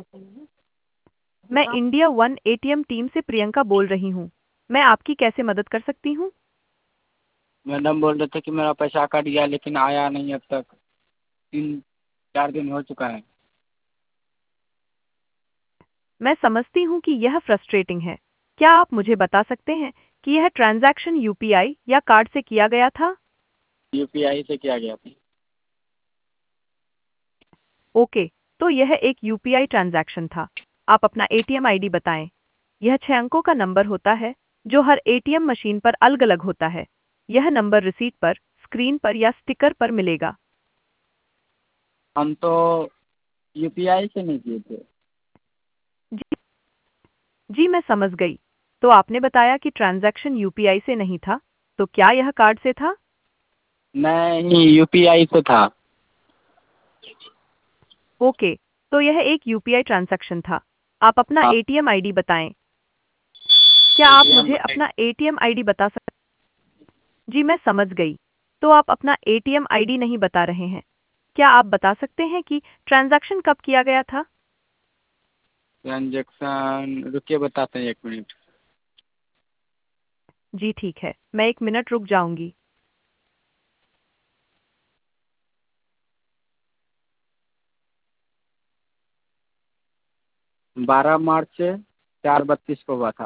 मैं India one ATM team से प्रियंका बोल रही हूँ। मैं आपकी कैसे मदद कर सकती हूँ? मैडम बोल रहे थे कि मेरा पैसा कट गया लेकिन आया नहीं अब तक। 3-4 दिन हो चुका है। मैं समझती हूँ कि यह फ्रस्ट्रेटिंग है। क्या आप मुझे बता सकते हैं कि यह ट्रांजैक्शन यूपीआई या कार्ड से किया गया था? यूपीआई से किया गया था। ओके, तो यह एक यूपीआई ट्रांजैक्शन था। आप अपना एटीएम आईडी बताएं। यह 6 अंकों का नंबर होता है जो हर एटीएम मशीन पर अलग-अलग होता है। यह नंबर रिसीट पर, स्क्रीन पर या स्टिकर पर मिलेगा। हम तो यूपीआई से नहीं किए थे। जी, जी मैं समझ गई। तो आपने बताया कि ट्रांजैक्शन यूपीआई से नहीं था, तो क्या यह कार्ड से था? नहीं, यूपीआई से था। ओके, तो यह एक यूपीआई ट्रांजैक्शन था। आप अपना हाँ। एटीएम आईडी बताएं। क्या आप मुझे अपना एटीएम आईडी बता सकते? जी मैं समझ गई। तो आप अपना एटीएम आईडी नहीं बता रहे हैं। क्या आप बता सकते हैं कि ट्रांजैक्शन कब किया गया था? ट्रांजेक्शन रुकिए, बताते हैं 1 मिनट। जी ठीक है, मैं 1 मिनट रुक जाऊंगी। 12 मार्च से 4:32 को हुआ था।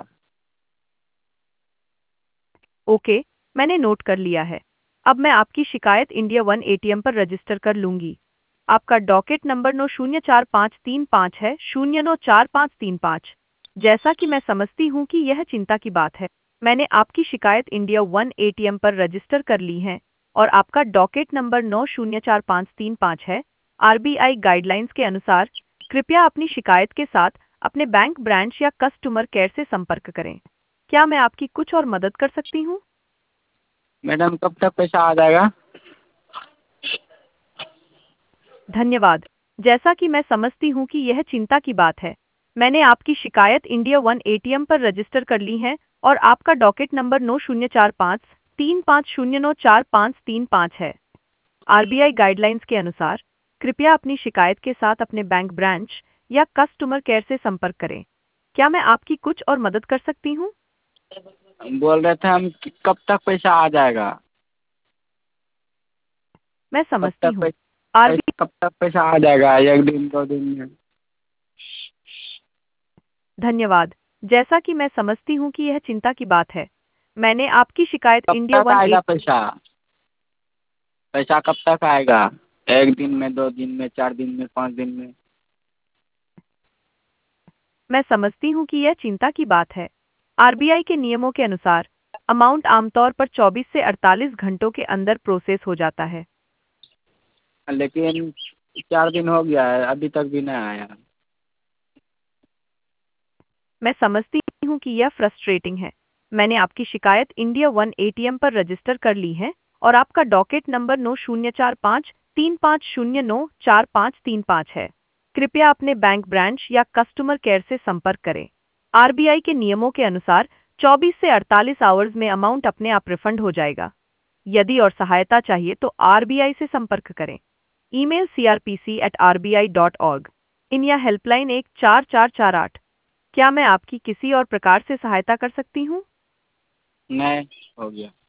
ओके, मैंने नोट कर लिया है। अब मैं आपकी शिकायत इंडिया वन एटीएम पर रजिस्टर कर लूंगी। आपका डॉकेट नंबर 9045335 है, 094535। जैसा कि मैं समझती हूँ कि यह चिंता की बात है, मैंने आपकी शिकायत इंडिया वन एटीएम पर रजिस्टर कर ली है और आपका डॉकेट नंबर 9045535 है। आरबीआई गाइडलाइंस के अनुसार कृपया अपनी शिकायत के साथ अपने बैंक ब्रांच या कस्टमर केयर से संपर्क करें। क्या मैं आपकी कुछ और मदद कर सकती हूँ? मैडम कब तक पैसा आ जाएगा? धन्यवाद। जैसा कि मैं समझती हूँ कि यह चिंता की बात है, मैंने आपकी शिकायत इंडिया वन एटीएम पर रजिस्टर कर ली है और आपका डॉकेट नंबर 904535094535 है। आरबीआई गाइडलाइंस के अनुसार कृपया अपनी शिकायत के साथ अपने बैंक ब्रांच या कस्टमर केयर से संपर्क करें। क्या मैं आपकी कुछ और मदद कर सकती हूँ? बोल रहे थे हम कि कब तक पैसा आ जाएगा? मैं कब समझती तक हूँ। पैसा आरबी कब तक पैसा आ जाएगा? 1 दिन 2 दिन में? धन्यवाद। जैसा कि मैं समझती हूँ कि यह चिंता की बात है, मैंने आपकी शिकायत कब इंडिया तक वन आएगा पैसा? पैसा कब तक आएगा? 1 दिन में, 2 दिन में, 4 दिन में, 5 दिन में? मैं समझती हूँ कि यह चिंता की बात है। आरबीआई के नियमों के अनुसार अमाउंट आमतौर पर 24 से 48 घंटों के अंदर प्रोसेस हो जाता है। लेकिन 4 दिन हो गया है, अभी तक भी नहीं आया। मैं समझती हूँ कि यह फ्रस्ट्रेटिंग है। मैंने आपकी शिकायत इंडिया वन एटीएम पर रजिस्टर कर ली है और आपका डॉकेट नंबर 904535094535 है। कृपया अपने बैंक ब्रांच या कस्टमर केयर से संपर्क करें। आरबीआई के नियमों के अनुसार 24 से 48 आवर्स में अमाउंट अपने आप रिफंड हो जाएगा। यदि और सहायता चाहिए तो आरबीआई से संपर्क करें। Email crpc@rbi.org। इन या हेल्पलाइन 14448। क्या मैं आपकी किसी और प्रकार से सहायता कर सकती हूँ? नहीं, हो गया।